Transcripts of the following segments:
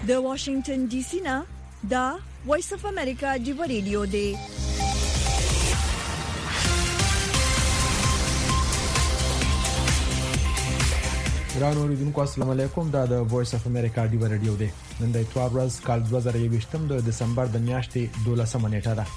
د واشنگټن ډي سي نه دا وایس اف امریکا دی رادیو دی. ګرانو اوریدونکو السلام علیکم. دا د وایس اف امریکا دی رادیو دی. نن د اتوار ورځ کال 2023 د دسمبر د میاشتې 12 نیټه ده.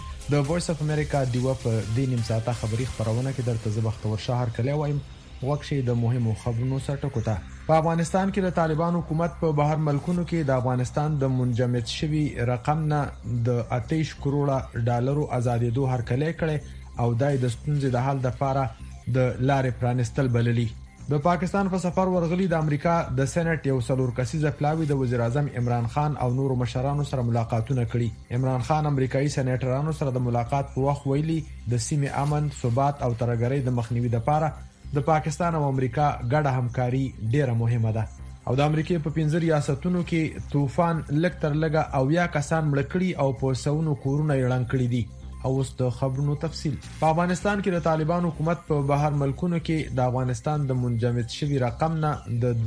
د وایس اف امریکا دی په د نیم ساعته خبری خبرونه کې درته زبختور شهر کلی وایم وکشي د مهمو خبرونو سره ټکوته. په افغانستان کې د طالبان حکومت په بهر ملکونو کې د افغانستان د منجمد شوی رقم نه د 28 کروڑه ډالرو آزادېدو هرکلی کړي او دای د ستونزې د حل لپاره د لارې پرانستل بللي. د پاکستان په سفر ورغلي د امریکا د سېنات یو څلور کسیزه پلاوی د وزیر اعظم عمران خان او نورو مشرانو سره ملاقاتونه کړي. عمران خان امریکایي سېناترانو سره د ملاقات په وخت ویلي د سیمې امن، ثبات او ترګرۍ د مخنیوي لپاره د پاکستان او امریکا ګډه همکاري ډیره مهمه ده. او د امریکای په 15 ریاستونو کې طوفان لک تر لګه او یا کسان مړ کړي او په سونو کورونه یړن کړي دي. او اوس د خبرونو تفصیل. په افغانستان کې د طالبان حکومت په بهر ملکونو کې د افغانستان د منجمد شوی رقم نه د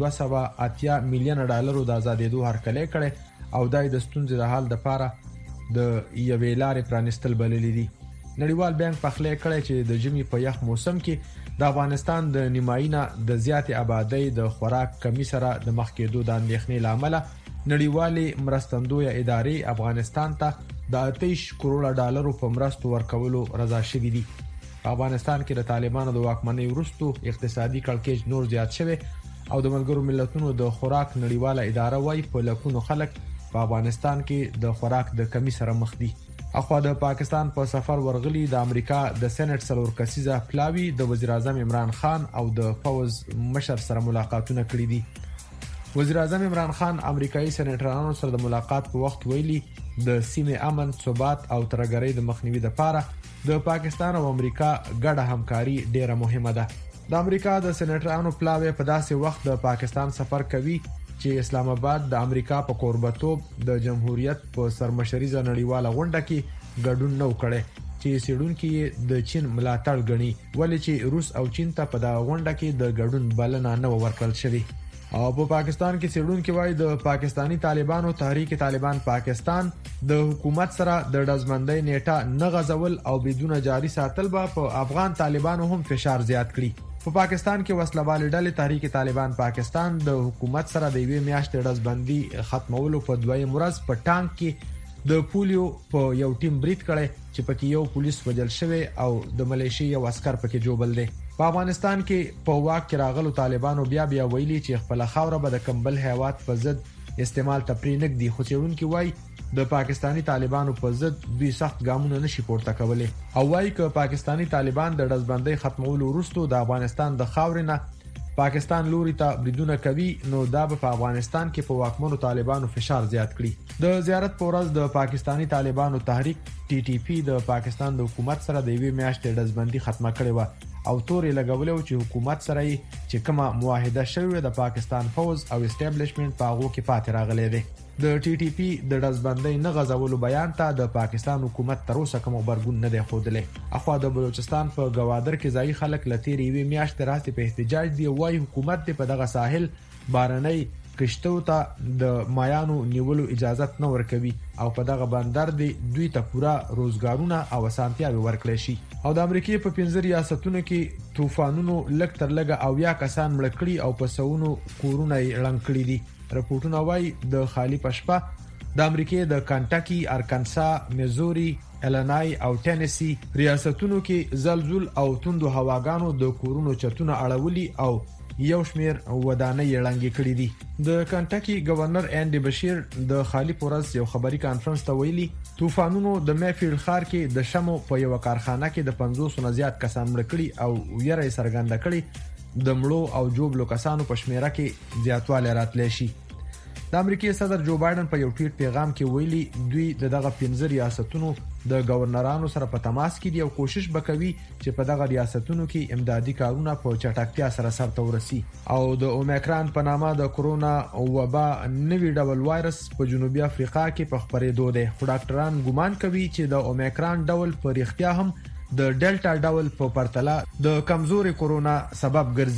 280 میلیون ډالرو د آزادېدو هرکلی کړي او دای د ستونزې د حل لپاره د یوې لارې پرانستل بللي دي. نړیوال بانک په خله کړي چې د جمی په یخ موسم کې د افغانستان د نیمایي د زیات آبادی د خوراک کمی سره د مخ کېدو د اندېښنې لامل نړیوالې مرستندوی ادارې افغانستان ته د 28 کروڑه ډالرو په مرستو ورکولو رضا شوې دي. په افغانستان کې د طالبانو د واکمنۍ وروسته اقتصادي کړکېچ نور زیات شوی او د ملګرو ملتونو د خوراک نړیواله اداره وايي په لکونو خلک په افغانستان کې د خوراک د کمی سره مخ دي. اخوا د پاکستان په سفر ورغلي د امریکا د سېنات څلور کسیزه پلاوی د وزیر اعظم عمران خان او د فوز مشر سره ملاقاتونه کړي دي. وزیر اعظم عمران خان امریکایي سېناترانو سره د ملاقات په وخت ویلي د سیمې امن، ثبات او ترګرۍ د مخنیوي لپاره د پاکستان او امریکا ګډه همکاري ډیره مهمه ده. د امریکا د سېناترانو پلاوی په داسې وخت د پاکستان سفر کوي چې اسلام آباد د امریکا په قربتوب د جمهوریت په سرمشريزه نړیواله غونډه کې ګډون نو کړي چې سیډونکو د چین ملاتړ غني ولې چې روس او چین ته په دا غونډه کې د ګډون بلنه نه ورکړل شوی. او په پاکستان کې سیډونکو وايي د پاکستانی طالبانو تحریک طالبان پاکستان د حکومت سره د دزمندۍ نیټه نه غزول او بدون جاری ساتل به په افغان طالبانو هم فشار زیات کړي. په پاکستان کې وسلوال ډلې تحریک طالبان پاکستان د حکومت سره د یوې میاشتې دزبندي ختمولو په دویم ورځ په ټانک کې د پولیو په یو ټیم بریټ کړي چې پکې یو پولیس وژل شوی او د ملیشي یو عسكر پکې جوړل دي. په افغانستان کې په واک کې راغلو طالبانو بیا ویلي چې خپل خاوره به د کمبل هیواد په ضد استعمال تپری نګدي خو چېرونکو وایي د پاکستانی طالبانو په ضد دوی سخت ګامونه نشي پورته کولای او وایي چې پاکستانی طالبان د دزبندۍ ختمولو وروسته د افغانستان د خاورینه پاکستان لوري ته بریدونه کوي نو دا په افغانستان کې په واکمنو طالبانو فشار زیات کړي. د زیارت پر ورځ د پاکستانی طالبانو تحریک ټي ټي پی د پاکستان د حکومت سره د یوې میاشتې دزبندي ختمه کړې و او تورې لګولې چې حکومت سره چې کومه معاهده شوې د پاکستان فوز او اسټابلیشمنت په هغه کې پاتې راغلي دي. د ټي ټي پی د دزبندۍ نه غزولو بیان ته د پاکستان حکومت تر اوسه کوم خبرګون نه دی خوده. اخوا د بلوچستان په گوادر کې ځای خلک لتیری وی میاشتې راځي په احتجاج دی وای حکومت په دغه ساحل بارنۍ کشتو ته د مایانو نیولو اجازه نه ورکوي او په دغه بندر دی دوی ته پورا روزګارونه او اسانتیاوي ورکړي شي. او د امریکای په 15 ریاستونو کې طوفانونو لک تر لګه او یا کسان مړ کړي او په سونو کورونه یړن کړي دي. رپورټونه وايي د خالی پشپه د امریکای د کنټاکی، ارکانسا، میزوري، الینای او ټینیسی ریاستونو کې زلزل او توندو هواګانو د کورونو چتونه اړولي او یو شمیر ودانۍ یړنګ کړي دي. د کنټاکی گورنر انډي بشیر د خالی پورز یو خبري کانفرنس ته ویلي طوفانونو د میفیلډ ښار کې د شمو په یو کارخانه کې د 500 نه زیات کسان مړ کړي او ویره سرګند کړي د مړو او جوړلو کسانو په شمیره کې زیاتوالی راتلی شي. د امریکای صدر جو بایدن په یو ټویټ پیغام کې ویلي دوی دغه 15 ریاستونو د گورنرانو سره په تماس کې دي او کوشش وکوي چې په دغه ریاستونو کې امدادي کارونه په چټکتیا سره سرته ورسي. او د اومیکران په نامه د کرونا وبا نوی ډول وایرس په جنوبي افریقا کې په خپرېدو دی. خو ډاکټران ګومان کوي چې د اومیکران ډول په رښتیا هم د ډیلټا ډول په پرتله د کمزوري کرونا سبب ګرځي.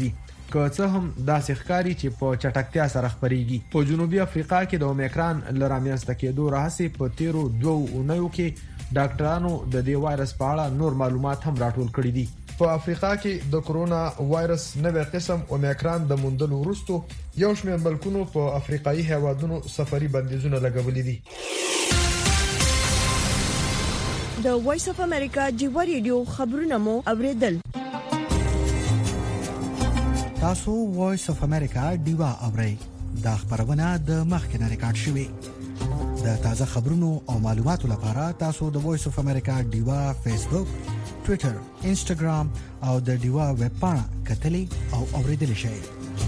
که څه هم داسې ښکاري چې په چټکتیا سره خپريږي. په جنوبي افریقا کې د اومیکران لرامینسته کېدو راهسي په تیرو 2 اونیو کې ډاکټرانو د دې وایرس په اړه نور معلومات هم راټول کړي دي. په افریقا کې د کرونا وایرس نوې قسم اومیکران د موندلو وروسته یو شمېر ملکونو په افریقایي هیوادونو سفري بندیزونه لګولي دي. د وایس اف امریکا ډیوا ریډیو خبرونه مو اوریدل. تاسو وایس اف امریکا ډیوا اورئ. دا خبرونه د مخکنه ریکارډ شوې. د تازه خبرونو او معلوماتو لپاره تاسو د وایس اف امریکا ډیوا فیسبوک، ټوئیټر، انسټاګرام او د ډیوا ویب پاڼه کتلي او اوریدلی شئ.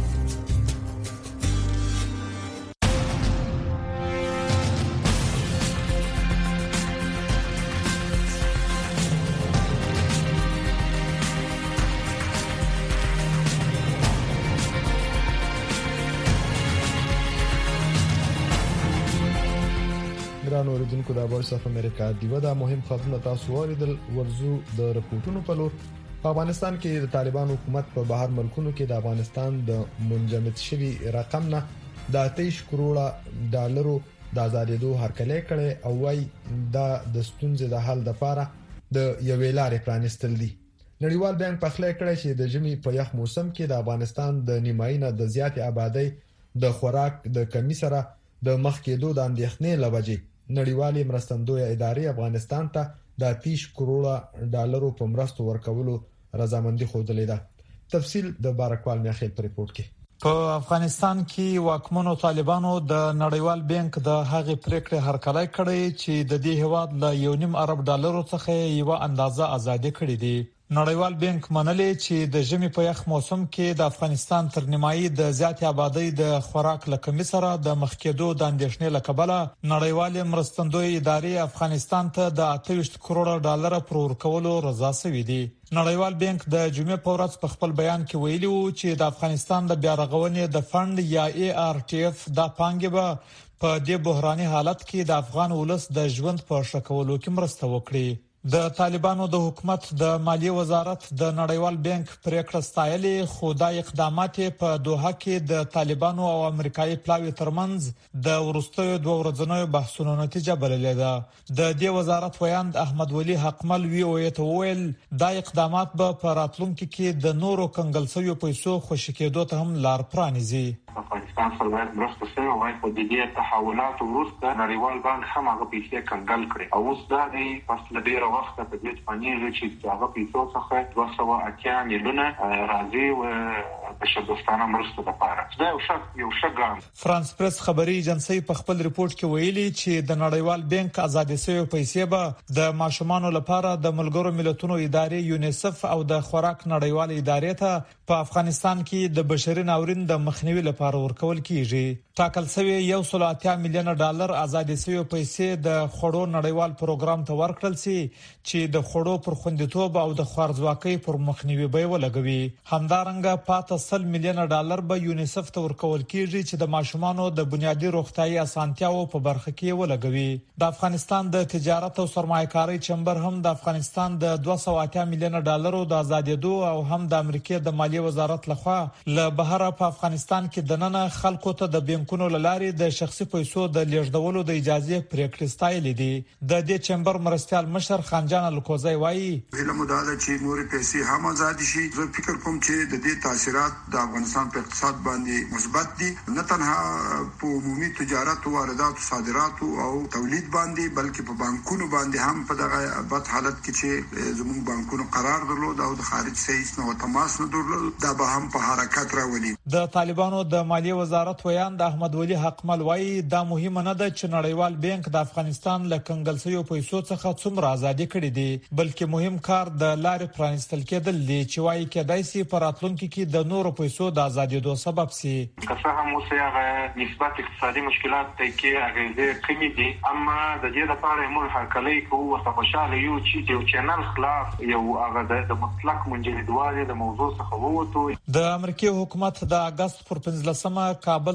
اوریدونکو د وایس اف امریکا دیو دا مهم خبرونه تاسو اوریدل. ورزو د رپورټونو په لور. په افغانستان کې د طالبان حکومت په بهر ملکونو کې د افغانستان د منجمد شوی رقم نه د 23 کروڑ ډالرو د آزادېدو هرکلی کړي او وايي دا د ستونزې د حل لپاره د یوې لارې پرانستل دي. نړیوال بانک په خله کړی چې د ژمي په یخ موسم کې د افغانستان د نیمایي نه د زیات آبادی د خوراک د کمی سره د مخ کېدو د اندېښنې لوجې نړیوالې مرستندویه ادارې افغانستان ته د 30 کروڑ ډالرو په مرستو ورکولو رضامندي خوده ده. تفصیل د بارکوال میاخیل په ریپورت کې. په افغانستان کې واکمنو طالبانو د نړیوال بانک د هغې پریکړې هرکلی کړی چې د دې هواد له 1.5 ارب ډالرو څخه یو اندازه آزادي کړې دي. نړیوال بانک منلې چې د ژمي په یخ موسم کې د افغانستان تر نیمایي د زیات آبادی د خوراک لکمې سره د مخ کېدو د اندېښنې لکبله نړیوال مرستندوی ادارې افغانستان ته د 28 کروڑ ډالر پر ورکولو رضا شوې دي. نړیوال بانک د جمعې په ورځ په خپل بیان کې ویلي وو چې د افغانستان د بیا رغونې د فند یا ARTF د پانګې به په دې بحراني حالت کې د افغان ولس د ژوند په ښه کولو کې مرسته وکړي. د طالبانو د حکومت د مالیې وزارت د نړیوال بانک پریکړه ستایلې، خو دا اقدامات په دوحه کې د طالبانو او امریکایي پلاوي ترمنځ د ورستیو 2 ورځنیو بحثونو نتیجه بللې ده. د دې وزارت ویاند احمد ولی حقمل ته وویل دا اقدامات به په راتلونکي کې د نورو کنګل شویو پیسو خوشی کېدو ته هم لار پرانیزي. افغانستان سره باید مرسته شوی وای په دې تحولات وروسته نړیوال بانک هم هغه پیسې کنګل کړي او اوس دا دی پس له ډیره وخت په دې باندې چې هغه پیسو څخه 280 میلیونه راځي او د شبستانه مرسته لپاره دا یو ښه ګام. فرانس پریس خبري ایجنسی په خپل ریپورت کې ویلي چې د نړیوال بانک آزادې شوی پیسې به د ماشومانو لپاره د ملګرو ملتونو ادارې یونیسف او د خوراک نړیوال ادارې ته په افغانستان کې د بشري ناورین د مخنیوي لپاره ورکول کیږي. ټاکل شوی 180 میلیون ډالر آزادې شوی پیسې د خوړو نړیوال پروګرام ته ورکړل شي چې د خوړو پر خوندیتوب او د خوارځواکۍ پر مخنیوي به ولګوي. همدارنګه پاته 100 میلیون ډالر به یونیسف ته ورکول کیږي چې د ماشومانو د بنیادي روغتیايي اسانتیاو په برخه کې ولګوي. د افغانستان د تجارت او سرمایه‌کاري چمبر هم د افغانستان د 280 میلیون ډالرو د آزادېدو او هم د امریکای د مالیې وزارت لخوا له بهره په افغانستان کې د نن خلکو ته د بانکونو لارې د شخصي پیسو د لیږدولو د اجازه پریکړې ستایلې دي. د دې چمبر مرستيال مشر خانجان الکوزی وایي علم مداله چې نور پیسې هم آزاد شي. زه فکر کوم چې د دې تاثیرات د افغانستان په اقتصاد باندې مثبت دي، نه تنها په عمومي تجارت او واردات او صادرات او تولید باندې بلکې په بانکونو باندې هم په دغه بد حالت کې چې زموږ بانکونو قرار درلود او د خارج سیس نو تماس نه درلود دا به هم په حرکت راولي. د طالبانو د مالیې وزارت ویاند احمد ولی حقمل وایي دا مهمه نه ده چې نړیوال بانک د افغانستان له کنګل شویو پیسو څخه څومره آزادي کړې دي، بلکې مهم کار د لارې پرانستل کېدل دي چې وایي کېدای شي په راتلونکي کې د نورو پیسو د آزادېدو سبب شي. که څه هم اوس هغه نسبت اقتصادي مشکلات ته کې اغېزې کمې دي، اما د دې لپاره موږ هرکلی کوو او خوشاله یو چې یو چینل خلاف یو هغه د مطلق منجمدوالي د موضوع څخه ووتو. د امریکای حکومت د اگست پر 15مه کابل ته د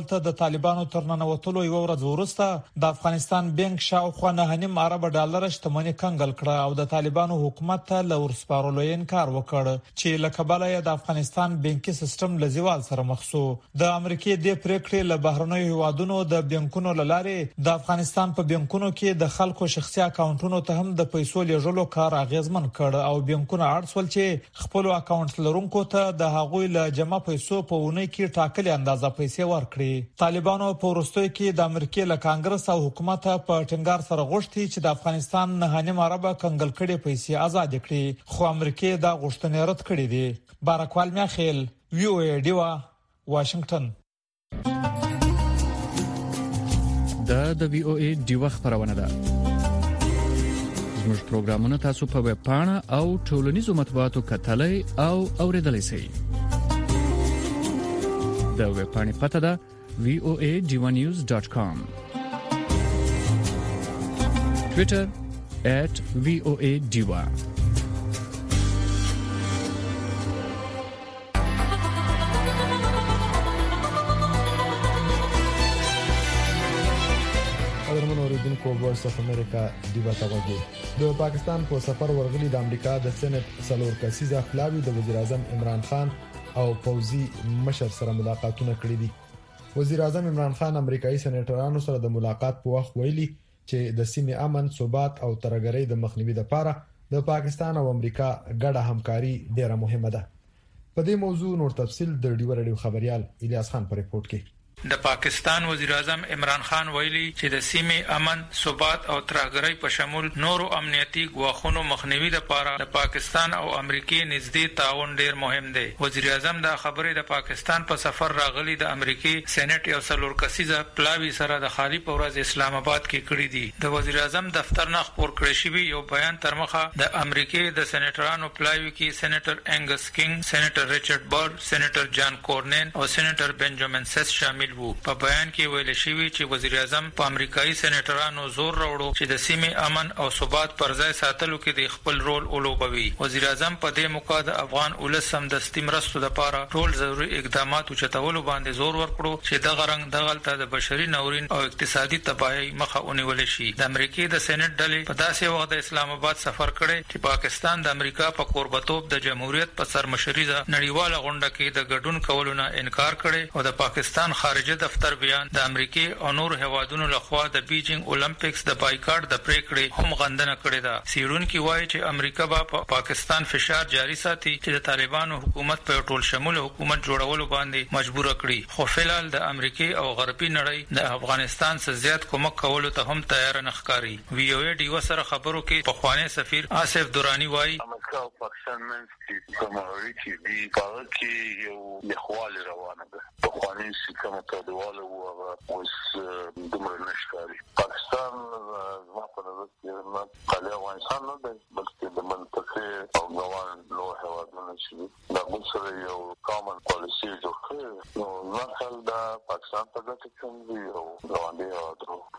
طالبانو تر ننوتلو یو ورځ وروسته د افغانستان بانک شاوخوا 9.5 ارب ډالر شتمنۍ کنګل کړه او د طالبانو حکومت ته لورسپارلو انکار وکړ چې لکباله د افغانستان بانکي سیستم لزیوال سره مخ شو. د امریکای د پریکړې له بهرنیو هیوادونو د بانکونو لارې د افغانستان په بانکونو کې د خلکو شخصي اکاونټونو ته هم د پیسو لیږلو کار اغیزمن کړ او بانکونه اړسول چې خپل اکاونټ لرونکو ته د هغوی له جمع پیسو په ونې کې ټاکلې اندازه پیسې ورکړي. طالبانو په وروستیو کې د امریکای له کانګرس او حکومت په ټینګار سره غوښتي چې د افغانستان 9.5 ارب کنګل کړي پیسې آزاد کړي، خو امریکای دا غوښتنه رد کړې ده. بارکوال میاخیل، وی او ای ډیوا، واشنگټن. د وی او ای ډیوا خبرونه ده. زموږ پروګرامونه تاسو په ویب پاڼه او ټولنیزو مطبوعاتو کتلای او اوریدلای شئ. د ویب پاڼې پته ده voadivanews.com. Twitter @voadiva. قدرمن اوریدونکو، وایس اف امریکا دیوا توګه د پاکستان په سفر ورغلي د امریکا د سېنات څلور کسیزه خلاوی د وزیر اعظم عمران خان او فوزي مشر سره ملاقاتونه کړي دي. وزیر اعظم عمران خان امریکایي سېنیټرانو سره د ملاقات په وخت ویلي چې د سیمې امن، ثبات او ترګرۍ د مخنیوي لپاره د پاکستان او امریکا ګډه همکاري ډیره مهمه ده. په دې موضوع نور تفصيل د ډیو رادیو خبريال الیاس خان پر ریپورت کې. د پاکستان وزیر اعظم عمران خان ویلي چې د سیمې امن، ثبات او ترګرۍ په شمول نورو امنیتي ګواښونو مخنیوي لپاره د پاکستان او امریکای نږدې تعاون ډیر مهم دی. وزیر اعظم دا خبره د پاکستان په سفر راغلي د امریکای سېنات یو څلور کسیزه پلاوی سره د خالی په ورځ اسلام آباد کې کړی دي. د وزیر اعظم دفتر نه خبر کړی شوی یو بیان تر مخه د امریکای د سېنیټرانو پلاوی کې سېنیټر انګس کینګ، سېنیټر ریچارډ برډ، سېنیټر جان کورنین او سېنیټر بنجامین سیس شامل. په بیان کې ویل شوی چې وزیر اعظم په امریکایي سېنیټرانو زور راوړو چې د سیمې امن او ثبات پر ځای ساتلو کې د خپل رول ولوبوي. وزیر اعظم په دې موقع د افغان ولس سمدستي مرستو لپاره ټول ضروري اقدامات چتولو باندې زور ورکړو چې د غرنګ دغلطه د بشري ناورین او اقتصادي تباہي مخه ونیول شي. د امریکای د سېنات ډلې په داسې وخت د اسلام آباد سفر کړي چې پاکستان د امریکا په قربتوب د جمهوریت په سرمشري د نړیواله غونډه کې د ګډون کولو نه انکار کړي او د پاکستان خارجه دفتر بیان د امریکای او نور هوادونو لخوا د بیجینګ اولمپکس د بایکاټ د پریکړې هم غندنه کړې ده. سیرونکي وایي چې امریکا به پاکستان فشار جاری ساتي چې د طالبانو حکومت په ټول شمول حکومت جوړولو باندې مجبور کړي، خو فلال د امریکای او غربي نړۍ د افغانستان څخه زیات کومک کولو ته هم تیار نه ښکاري. وی او ای ډیو سره خبرو کې په خوانی سفیر آصف دورانی وایي امریکا او پاکستان منځ کې کوموري چې په کې یو لخوال روانه ده. په خوانی سیستم ته دیواله و اوس دمر نشکاري. پاکستان زما په نظر کې نه خالي افغانستان نه دی، بلکې د منطقې او ګوان له هوادونو چې د موږ سره یو کامن پالیسي جوړ کړي. نو مثلا د پاکستان په ګټه کې یو رواني او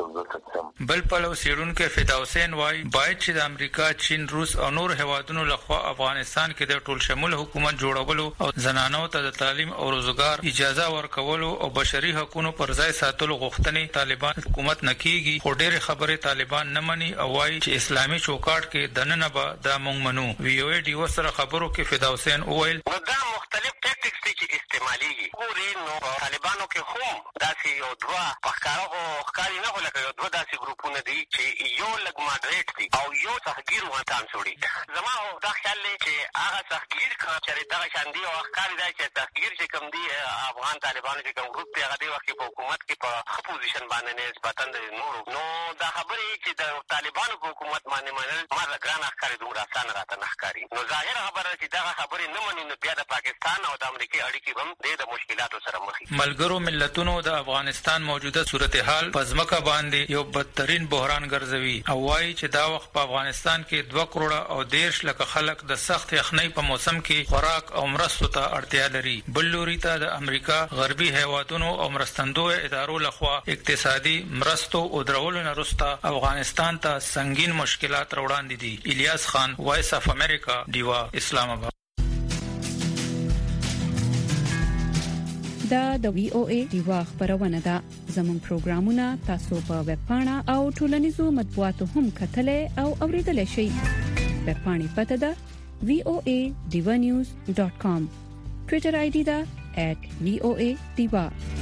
د بل پلو سیرونکو فدا حسین وایي باید چې د امریکا، چین، روس او نور هوادونو لخوا افغانستان کې د ټول شمول حکومت جوړولو او زنانو ته د تعلیم او روزګار اجازه ورکولو او بشري حقوقو پر ځای ساتلو غوښتنې طالبان حکومت نه کیږي. خو ډېر خبره طالبان نه مني او وایي چې اسلامي چوکاټ کې دننه به دا مونږ منو. وی او ای ډیو سره خبرو کې فدا حسین وویل دا مختلف ټیکټکس دي چې استعماليږي. ګوري نو طالبانو کې هم داسې یو دوا پخکارو ښکاری نه ولکه یو دوا داسې ګروپونه دي چې یو لګ ماډریټ دي او یو صحګیر وانتان سوري. زما دا خیال دی چې هغه صحګیر چې دغه شاندي او ښکاری دی چې صحګیر چې کوم دي افغان طالبانو چې کوم ګروپ دی هغه دی وخت په حکومت کې په پوزیشن باندې نسبتا د نورو نو دا خبرې چې د طالبانو په حکومت باندې منل ما ګران ښکاری دومره آسان راته نه ښکاري. نو ظاهر خبره چې دا خبرې نه مني نو بیا د پاکستان او د امریکای اړیکې هم د مشکلاتو سره مخ دي. ملګرو ملتونو د افغانستان موجوده صورتحال په ځمکه باندې یو بدترین بحران ګرځوي او وایي چې دا وخت په افغانستان کې 2 کروڑه او 13 لک خلک د سخت یخنۍ په موسم کې خوراک او مرستو ته اړتیا لري. بل لوري ته د امریکا، غربي هیوادونو او مرستندوی ادارو لخوا اقتصادي مرستو او درولو نه وروسته افغانستان ته سنگین مشکلات وړاندې دي. الیاس خان، وایس اف امریکا، دیوا، اسلام آباد. دا د وی او ای دیوا خبرونه ده. زموږ پروګرامونه تاسو په ویب پاڼه او ټولنیزو مطبوعاتو هم کتلای او اوریدلای شئ. ویب پاڼې پته ده voanews.com. ټوئیټر آی ډي ده @voadiva.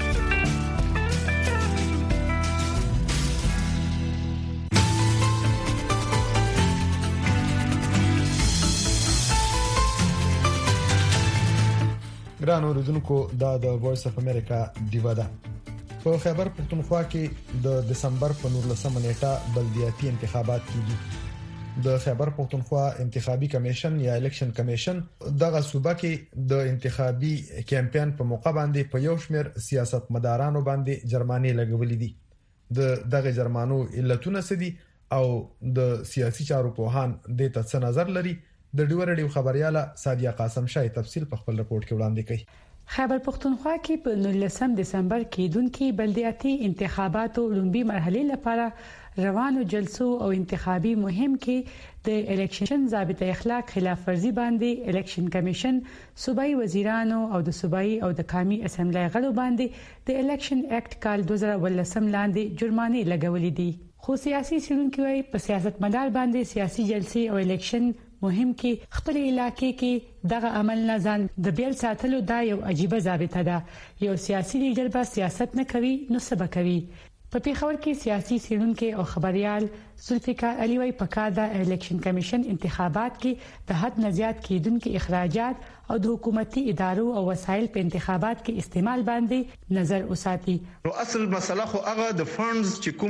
ګران اوریدونکو دا د وایس اف امریکا دیوا ده. په خیبر پختونخوا کې د دسمبر په 19 نیټه بلدیاتي انتخابات کیږي. د خیبر پختونخوا انتخابي کمیشن یا الیکشن کمیشن دغه صوبه کې د انتخابي کمپاین په موقع باندې په یو شمېر سیاستمدارانو باندې جرمانې لګولې دي. دغه جرمانو علتونه څه دي او د سیاسي چارو په هان د څه نظر لري؟ د ډیو رادیو خبرياله سادیا قاسم شاه تفصیل په خپل رپورت کې وړاندې کړي. خیبر پختونخوا کې په 19 دسمبر کې دونکو بلدیاتي انتخاباتو لومبي مرحله لپاره روانو جلسو او انتخابي مهم کې د الیکشن ضابطه اخلاق خلاف ورزي باندې الیکشن کمیشن صوبایي وزیرانو او د صوبایي او د قومي اسمبلی غړو باندې د الیکشن اکټ کال 2018 لاندې جرمانې لګولې دي. خو سیاسي سیرونکو په سیاست مدار باندې سیاسي جلسې او الیکشن مهم کې خپل علاقې کې دغه عمل نه ځان د بیل ساتلو دا یو عجیب ضابطه ده. یو سیاسي لیډر به سیاست نه کوي نو څه به کوي؟ په پیښور کې سیاسي سیرونکو او خبريال ذوالفقار علي وايي پکار د الیکشن کمیشن انتخابات کې د حد نه زیات کېدونکو اخراجات او د حکومتي ادارو او وسایل په انتخابات کې استعمال باندې نظر وساتي. اصل مسله خو هغه د فندز چې کوم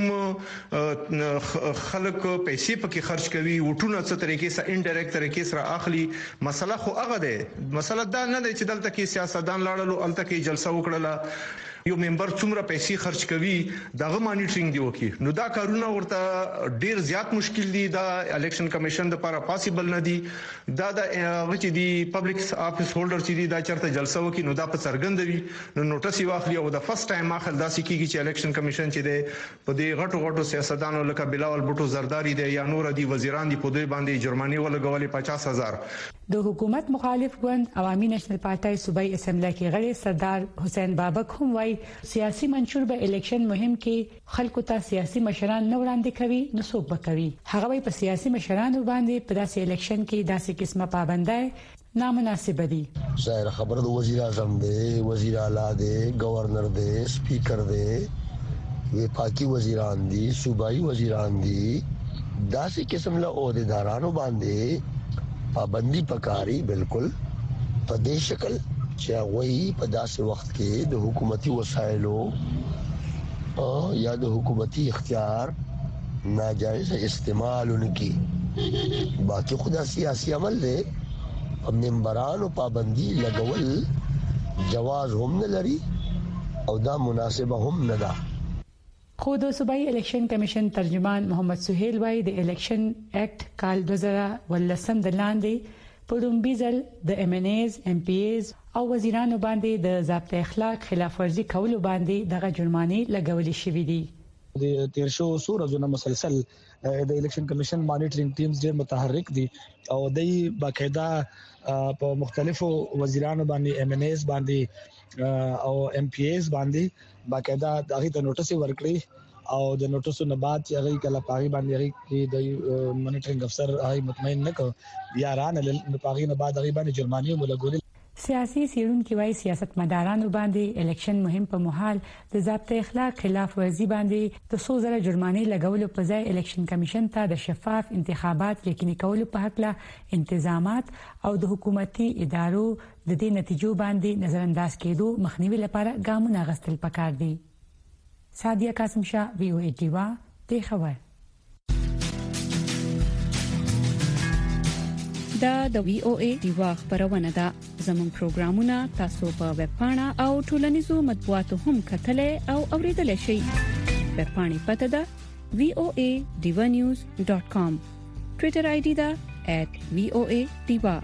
خلک پیسې پکې خرج کوي وټونه څه طریقې سره انډایرکټ طریقې سره اخلي. مسله خو هغه ده. مسله دا نه ده چې دلته کې سیاستدان لاړل الته کې جلسه وکړه یو ممبر څومره پیسې خرج کوي دغه مانیټرینګ دی وکي. نو دا کارونه ورته ډیر زیات مشکل دي. دا الیکشن کمیشن لپاره پاسیبل نه دي. دا د چې دی پبلک افیس هولډر چې دی دا چرته جلسه وکي نو دا په څرګندوي نو نوټس یې واخلي او د فرست ټایم اخل داسې کیږي چې الیکشن کمیشن چې دی په دې غټو سیاستدانو لکه بلاول بوټو زرداری دی یا نور دي وزیران دي په دوی باندې جرمانه ولګولې 50,000. د حکومت مخالف ګوند عوامي نېشنل پارټي صوبایي اسمبلی کې غړي سردار حسین بابک هم وايي سیاسي منشور به الیکشن مهم کې خلکو ته سیاسي مشران نه وړاندې کوي نو څوک به کوي. هغه وايي په سیاسي مشرانو باندې په داسې الیکشن کې داسې قسمه پابندۍ نامناسب دي. ظاهر خبره د وزیر اعظم دی، وزیر اعلی دی، گورنر دی، سپیکر دی، وفاقي وزیران دي، صوبایي وزیران دي. داسې قسم له عہدیدارانو باندې پابندي پکاري بالکل په دې شکل چې وایي په داسې وخت کې د حکومتي وسایلو یا د حکومتي اختیار ناجایز استعمال انکی. باقي خدا سیاسي عمل دی ممبرانو پابندي لګول جواز هم نه لري او دا مناسبه هم نه ده. خو د صوبایي الیکشن کمیشن ترجمان محمد سہیل وايي د الیکشن اکټ کال 2018 د لاندې په لومبي ځل د MNAs MPAs او وزیرانو باندې د ضابطه اخلاق خلاف ورزي کولو باندې دغه جرمانې لګولې شوې دي. د تیر شو سورزونه مسلسل د الیکشن کمیشن مانیټرینګ ټیمز ډېر متحرک دي او دای باقاعده په مختلفو وزیرانو باندې MNAs باندې او MPAs باندې باقاعده دغه ته نوټس ورکړي او د نوټسو نه بعد چې هغه کله پاغي باندې هغه د مانیټرینګ افسر هغه مطمئن نه کو یا رانه د پاغي نه بعد هغه باندې جرمانه ولګول. سیاسي سیرونکو وايي سیاستمدارانو باندې الیکشن مهم په محال د ضابطه اخلاق خلاف ورزي باندې د 100,000 جرمانه لګولو په ځای الیکشن کمیشن ته د شفاف انتخابات یقیني کولو په حق له انتظامات او د حکومتي ادارو د دې نتیجو باندې نظر انداز کېدو مخنیوي لپاره ګامونه غوښتل پکار دي. سادیا قاسم شاه VOA دیوا د خبر. دا د VOA دیوا خبرونه ده. زموږ پروګرامونه تاسو په ویب پاڼه او ټولنیزو مطبوعاتو هم کتلای او اوریدلای شئ. ویب پاڼې پته ده voanews.com. ټوئیټر آی ډي ده @voadiva.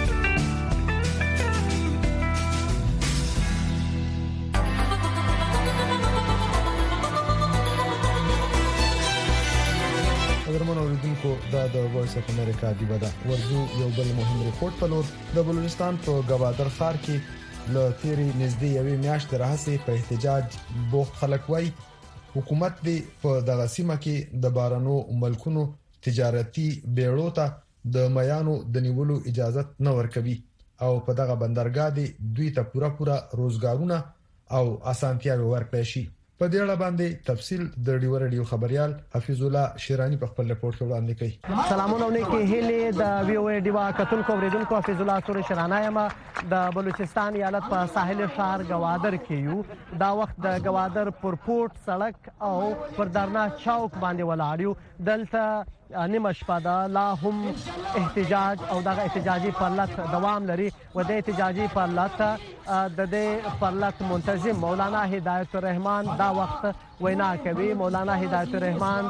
درمن اوریدونکو دا د وایس اف امریکا دی ودا ورځو یو بل مهم ریپورت په لور د بلوچستان په گوادر ښار کې له تیری نږدې یوې میاشتې راهیسې په احتجاج بوخت خلک وایي حکومت دې په دغه سیمه کې د بارانو ملکونو تجارتي بیړو ته د میانو د نیولو اجازه نه ورکوي او په دغه بندرګاه دې دوی ته پوره روزګارونه او اسانتیاوي ورکړي شي. په دې اړه باندې تفصیل د ډیو رادیو خبريال حفیظ الله شیرانی په خپل رپورت کې وړاندې کړي. سلامونه نیکی هیله د وی او ای ډیوا کتونکو اوریدونکو حفیظ الله سور شیرانی ما د بلوچستان ایالت په ساحل شهر گوادر کې یو دا وخت د گوادر پر پورت سړک او پر درنا چوک باندې ولاړیو دلته نیمه شپه ده لا هم احتجاج او دغه احتجاجي پرلط دوام لري و د احتجاجي پرلط د دې پرلط منتظم مولانا هدایت الرحمن دا وخت وینا کوي. مولانا هدایت الرحمن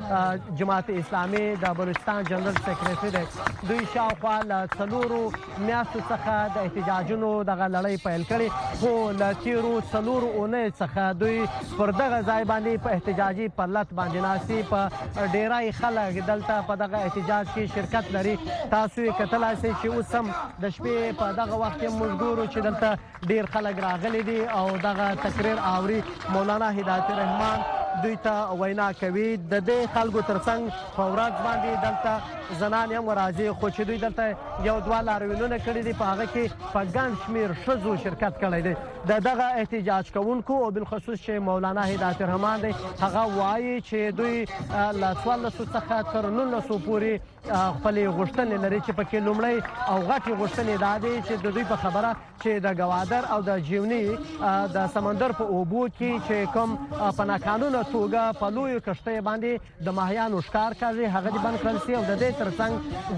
د جماعت اسلامي د بلوچستان جنرال سیکریټری دی. دوی شاوخوا له څلورو میاشتو څخه د احتجاجونو دغه لړۍ پیل کړې خو له تیرو څلورو اونۍ څخه دوی پر دغه ځای باندې په احتجاجي پرلط باندې ناستي په ډیرای خلک دلته په دغه احتجاج کې شرکت لري. تاسو یې کتلای شئ چې اوس هم د شپې په دغه وخت کې موږ ګورو چې دلته ډیر خلک راغلي دي او دغه تقریر اوري. مولانا هدایت الرحمن دوی ته وینا کوي. د دې خلکو ترڅنګ په ورځ باندې دلته زنان هم راځي خو چې دوی دلته یو دوه لاریونونه کړي دي په هغه کې په ګڼ شمېر ښځو شرکت کړی دی. د دغه احتجاج کوونکو او بالخصوص چې مولانا هدایت الرحمن دی هغه وایي چې دوی له 1400 څخه تر 1900 پورې خپلې غوښتنې لري چې پکې لومړی او غټې غوښتنې دا دي چې د دوی په خبره چې د گوادر او د جیونی د سمندر په اوبو کې چې کوم په ناقانونه توګه په لویو کښتۍ باندې د ماهیانو ښکار کوي هغه دې بند کړل شي او د دې ترڅنګ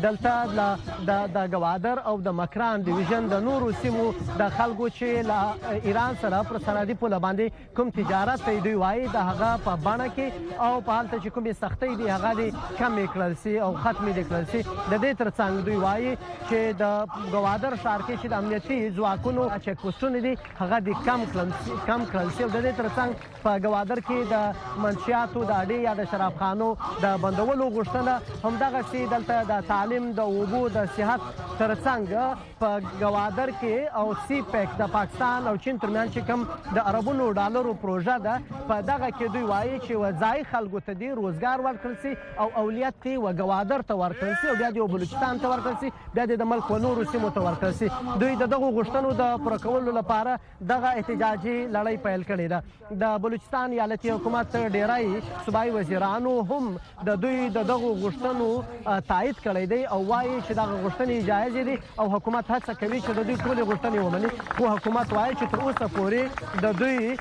دلته د گوادر او د مکران ډیویژن د نورو سیمو د خلکو چې له ایران سره پر سرحدي پوله باندې کوم تجارت دی دوی وایي د هغه په بڼه کې او په هلته چې کومې سختۍ دي هغه دې کمې کړل شي او ختمې دې کړل شي. د دې ترڅنګ دوی وایي چې د گوادر ښار کې چې د امنیتي ځواکونو چیک پوسټونه دي هغه دې کم کړل شي. د دې ترڅنګ په گوادر کې د منشیاتو د اډې یا د شرابخانو د بندولو غوښتنه همدغسې دلته د تعلیم د اوبو د صحت ترڅنګ په گوادر کې او سی پیک د پاکستان او چین ترمنځ چې کوم د اربونو ډالرو پروژه ده په دغه کې دوی وایي چې وځای خلکو ته دې روزګار ورکړل شي او اولیت دې و گوادر ته ورکړل شي او بیا دې بلوچستان ته ورکړل شي بیا دې د ملک و نورو سیمو ته ورکړل شي. دوی د دغو غوښتنو د پوره کولو لپاره دغه احتجاجي لړۍ پیل کړې ده. د بلوچستان ایالتي حکومت ډیری صوبایي وزیرانو هم د دوی د دغو غوښتنو تایید کړی دی او وایي چې دغه غوښتنې جایزې دي او حکومت هڅه کوي چې د دوی ټولې غوښتنې ومني. خو حکومت وایي چې تر اوسه پورې د دوی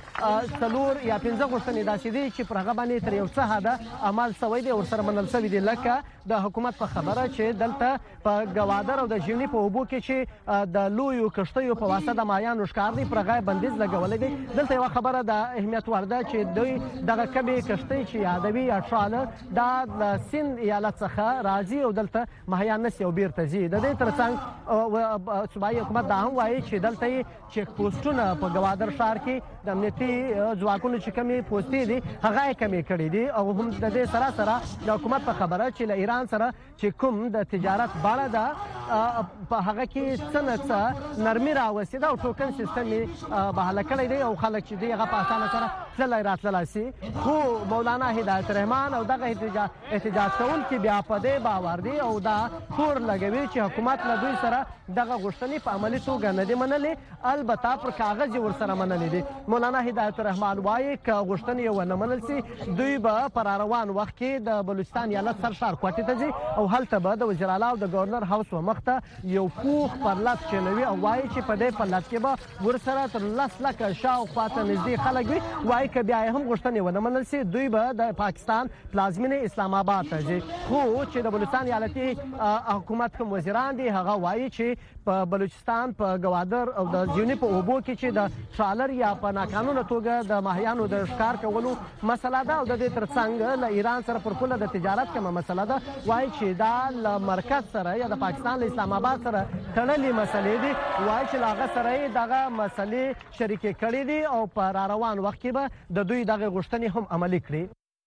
4 یا 5 غوښتنې داسې دي چې پر هغه باندې تر یو څه حده عمل شوی دی او ورسره منل شوي دي لکه د حکومت په خبره چې دلته په گوادر او د ژیوني په اوبو کې چې د لویو کښتیو په واسطه د ماهیانو ښکار دی پر هغه بندیز لګولی دی. دلته یوه خبره د اهمیت وړ ده چې دوی دغه کمې کښتۍ چې یادوي یا ټراله دا د سیند ایالت څخه راځي او دلته ماهیان نسي او بیرته ځي. د دې ترڅنګ صوبایي حکومت دا هم وایي چې دلته یې چیک پوسټونه په گوادر ښار کې د امنیتي ځواکونو چې کومې پوستې دي هغه یې کمې کړي دي او هم د دې سره د حکومت په خبره چې له ایران سره چې کوم د تجارت باړه ده په هغه کې څه نه څه نرمي راوستې ده او ټوکن سیستم یې بحاله کړی دی او خلک چې دی هغه په اسانه سره تللی راتللی شي. خو مولانا هدایت الرحمن او دغه احتجاج کوونکي بیا په دې باور دي او دا تور لګوي چې حکومت له دوی سره دغه غوښتنې په عملي توګه نه دي منلې البته پر کاغذ یې ورسره منلې دي. مولانا هدایت الرحمن وایي که غوښتنې یې ونه منل شي دوی به په راروان وخت کې د بلوچستان ایالت سرشار کوټې ته ځي او هلته به د وزیر اعلی او د ګورنر هاوس و مخته یو پوخ پرلط چلوي او وایي چې په دې پرلط کې به ورسره تر 10 لکه شاوخوا ته نږدې خلک وي. وایي که بیا یې هم غوښتنې ونه منل شي دوی به د پاکستان پلازمینې اسلام آباد ته ځي. خو چې د بلوچستان ایالتي حکومت کوم وزیران دي هغه وایي چې په بلوچستان په گوادر او د ژیوني په اوبو کې چې د ټرالر یا په ناقانونه توګه د ماهیانو د ښکار کولو مسله ده او د دې ترڅنګ له ایران سره پر پوله د تجارت کومه مسله ده. وایي چې دا له مرکز سره یا د پاکستان له اسلام آباد سره تړلې مسلې دي. وایي چې له هغه سره یې دغه مسلې شریکې کړې دي او په راروان وخت کې به د دوی دغه غوښتنې هم عملي کړي.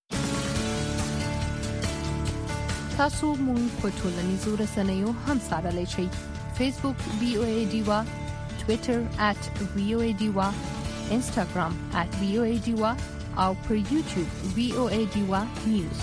تاسو مونږ په ټولنیزو رسنیو هم څارلی شئ. فیسبوک BOA ډیوا، Twitter @VOA_Diva, Instagram @VOA_Diva او پر YouTube VOA Diva News.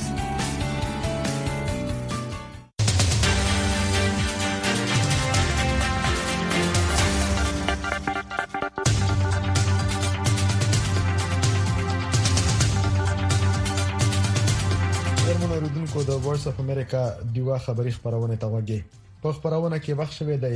د وایس اف امریکا دیوا خبری خبرونه ته وګي په خبرونه کې وخت شوه د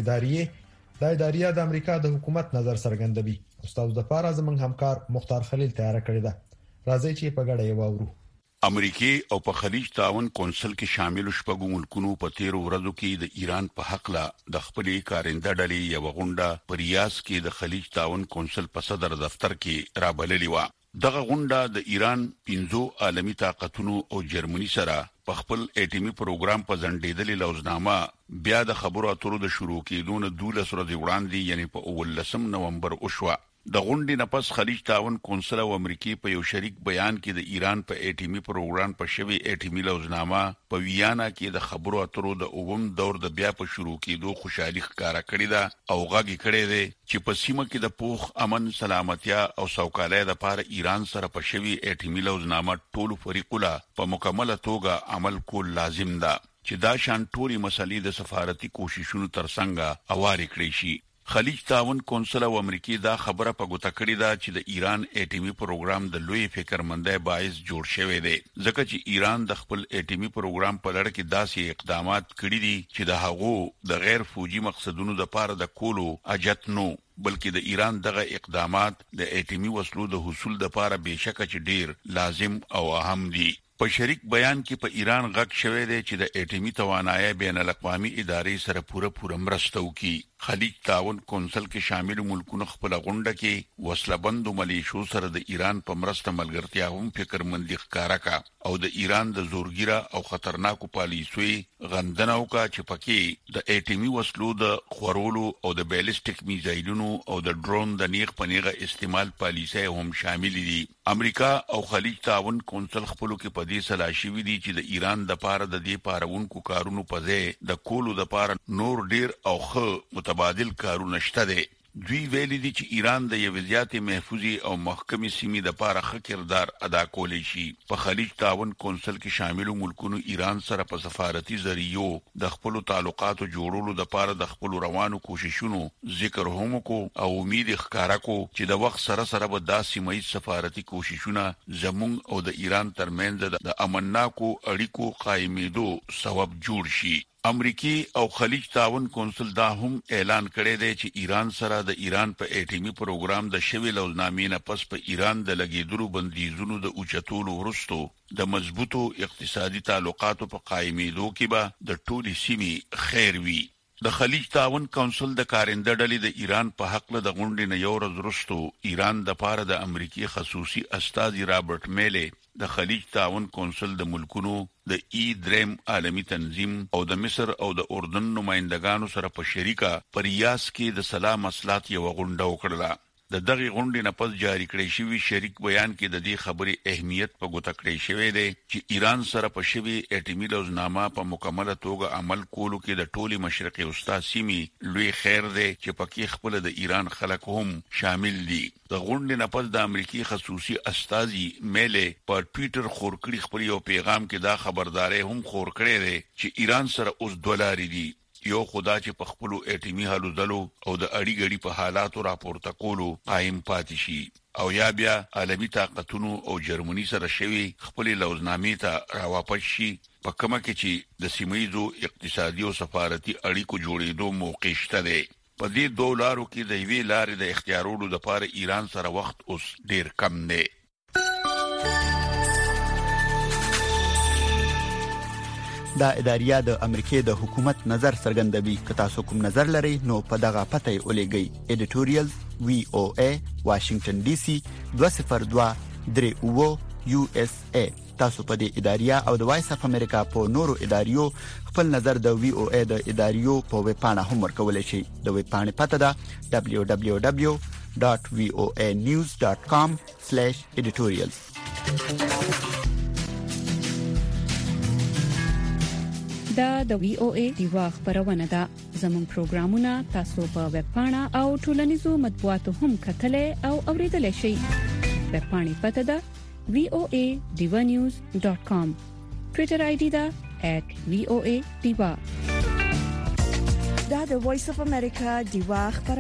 ادارې د امریکا د حکومت نظر څرګندوي. استاد د فار اعظم همکار مختار خلیل تیار کړی دا راځي چې په ګډه یې واورو. امریکای او په خلیج تعاون کونسل کې شامل شپږ ملکونو په 13 ورځو کې د ایران په حق لا د خپلې کارنده ډلې یو غونډه په ریاض کې د خلیج تعاون کونسل په صدر دفتر کې رابللې و. دغه غونډه د ایران 15 عالمي طاقتونو او جرمني سره په خپل اټیمي پروګرام په ځنډېدلې لوزنامه بیا د خبرو اترو د شروع کېدو نه 12 ورځې وړاندې یعنی په 19 نومبر وشوه. د غونډې نه پس خلیج تعاون کونسل او امریکای په یو شریک بیان کې د ایران په اټیمي پروګرام په شوی اټیمي لوزنامه په ویانا کې د خبرو اترو د اووم دور د بیا په شروع کېدو خوشحالي ښکارا کړې ده او غږی کړې ده چې په سیمه کې د پوخ امن سلامتیا او سوکالۍ لپاره ایران سره په شوی اټیمي لوزنامه ټول فریقونه په مکمله توګه عمل کول لازم ده چې دا شان ټولي مسلې د سفارتي کوششونو ترڅنګ اوارې کړې شي. خلیج تعاون کونسل او امریکای دا خبره په ګوته کړې ده چې د ایران اټیمي پروګرام د لوی فکرمندۍ باعث جوړ شوی دی ځکه چې ایران د خپل اټیمي پروګرام په لړ کې داسې اقدامات کړي دي چې د هغو د غیر فوجي مقصدونو لپاره د کولو اجت نو بلکې د ایران دغه اقدامات د اټیمي وسلو د حصول لپاره بهشکه چې ډیر لازم او اهم دي. په شریک بیان کې په ایران غږ شوی دی چې د اټیمي توانایي بین الاقوامي ادارې سره پوره مرسته وکړي. خلیج تعاون کونسل کې شامل ملکونو خپل غونډه کې وسلبندو ملیشو سره د ایران په مرسته ملګرتیا هم فکرمندي ښکارا کا او د ایران د زورګیره او خطرناکو پالیسوي غندنه وکړه چې پکې د اټیمي وسلو د خورولو او د بیلستیک میزایلونو او د ډرون د نیغ پنیغه استعمال پالیسي هم شامل دي. امریکا او خلیج تعاون کونسل خپلو کې په دې سلا شوی دي چې د ایران د پاره د دې پارونکو کارونو په ځای د کولو د پاره نور ډیر او خو متبادل کارونه شته دي. دوی ویلي دي چې ایران د یو ځاتي محفوظي او محکمې سیمې د پاره ښه کردار ادا کولی شي. په خلیج تعاون کونسل کې شامل ملکونو ایران سره په سفارتي ذریعو د خپل تعلقاتو جوړولو د پاره د خپل روانو کوششونو ذکر هم کو او امید ښکارا کو چې د وخت سره سره به د سیمې سفارتي کوششونه زمون او د ایران ترمنځ د امنناکو اړیکو قائمېدو سبب جوړ شي. امریکای او خلیج تعاون کونسل دا هم اعلان کړی دی چې ایران سره د ایران په اټیمي پروګرام د شوی لوزنامې نه پس په ایران د لګیدلو بندیزونو د اوچتولو وروسته د مضبوطو اقتصادي تعلقاتو په قائمېدو کې به د ټولي سیمې خیر وي. د خلیج تعاون کونسل د کارنده ډلې د ایران په حق له د غونډې نه یو ورځ وروسته ایران د پاره د امریکای خصوصي استازي رابرټ میلی د خلیج تعاون کونسل د ملکونو د دریم عالمی تنظیم او د مصر او د اردن نمائندګانو سره په شریکه په ریاض کې د سلام مصلحت یو غونډه وکړه. د دغه غونډې نه پس جاری کړی شوی شریک بیان کې د دې خبرې اهمیت په ګوته کړی شوی دی چې ایران سره په شوی اټیمي لوزنامه په مکمله توګه عمل کولو کې د ټولي مشرقي وسطا سیمې لوی خیر دی چې پکې خپل د ایران خلک هم شامل دي. د غونډې نه پس د امریکای خصوصي استازي میلی په ټوئیټر خور کړی خپل یو پیغام کې دا خبرداري هم خور کړی دی چې ایران سره اوس $2 دي. یو خدا چې په خپل اټیمي حلو دلو او د اړی غړي په حالاتو راپورته کولو قائم پاتې شي او یا بیا عالمي طاقتونو او جرمني سره شوی خپل لوزنامې ته راواپس شي په کومه کې چې د سیمایي اقتصادي او سفارتي اړیکو جوړېدو موقع شته دی. په دې $2 کې د وی لارې د اختیارولو لپاره ایران سره وخت اوس ډیر کم دی. دا اداریا د امریکای د حکومت نظر څرګندوي. که تاسو کوم نظر لرئ نو په دغه پته یې ولېږئ. editorials VOA Washington DC 20238 USA. تاسو په دې اداریا او د وایس اف امریکا په نورو اداریو خپل نظر د VOA د اداریو په ویب پاڼه هم ورکولای شئ. د ویب پاڼې پته ده www.voanews.com/editorials. دا د وی او ای دیوا خبرونه ده. زموږ پروګرامونه تاسو په ویب پاڼه او ټولنیزو مطبوعاتو هم کتلای او اوریدلای شئ. ویب پاڼې پته ده voanews.com. ټوئیټر آی ډي ده @voadiva. دا د وایس اف امریکا دیوا